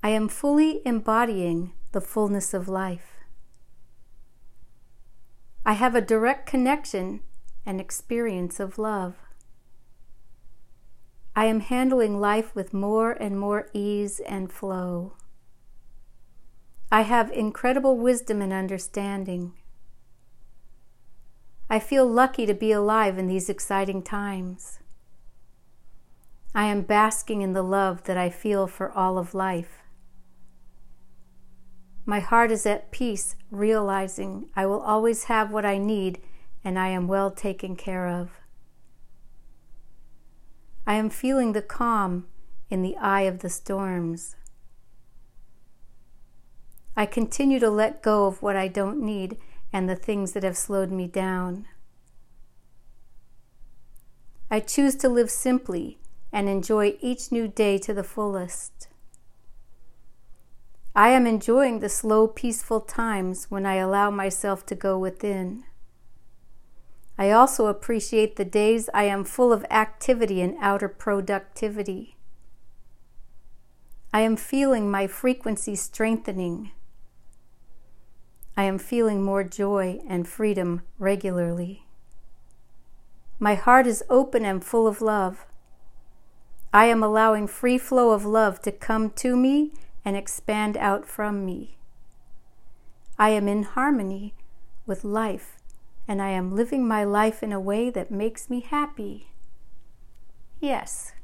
I am fully embodying the fullness of life. I have a direct connection and experience of love. I am handling life with more and more ease and flow. I have incredible wisdom and understanding. I feel lucky to be alive in these exciting times. I am basking in the love that I feel for all of life. My heart is at peace, realizing I will always have what I need and I am well taken care of. I am feeling the calm in the eye of the storms. I continue to let go of what I don't need and the things that have slowed me down. I choose to live simply and enjoy each new day to the fullest. I am enjoying the slow, peaceful times when I allow myself to go within. I also appreciate the days I am full of activity and outer productivity. I am feeling my frequency strengthening. I am feeling more joy and freedom regularly. My heart is open and full of love. I am allowing free flow of love to come to me and expand out from me. I am in harmony with life, and I am living my life in a way that makes me happy. Yes.